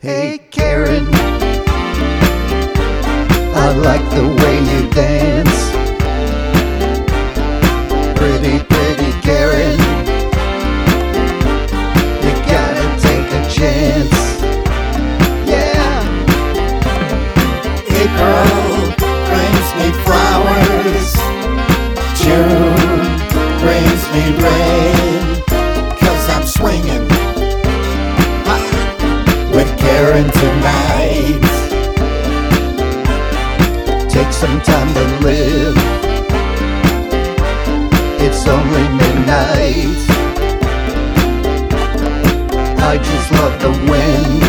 Hey Karen, I like the way you dance. Pretty, pretty Karen, you gotta take a chance. Yeah. April brings me flowers, June brings me rain, 'cause I'm swinging with Karen tonight. Take some time to live, it's only midnight. I just love the wind,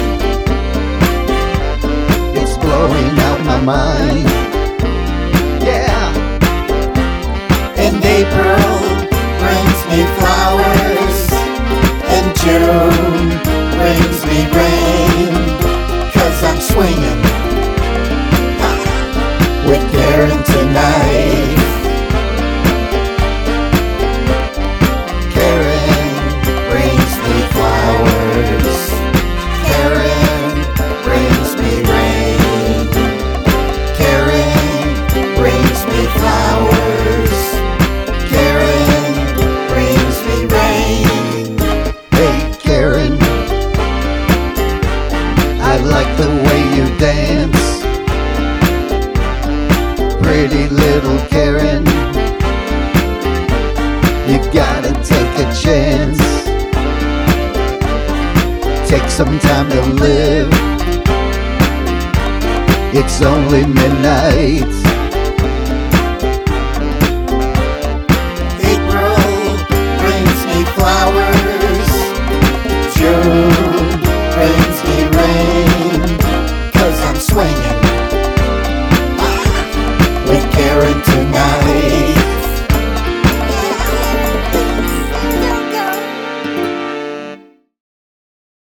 it's blowing out my mind. Yeah. And April brings me flowers, and June brings me rain, 'cause I'm swinging with Karen tonight. Karen brings me flowers, Karen brings me rain, Karen brings me flowers, Karen brings me rain. Hey Karen, I like the way you dance. Pretty little Karen, you gotta take a chance. Take some time to live, it's only midnight. April brings me flowers, June brings me rain, 'cause I'm swinging with Karen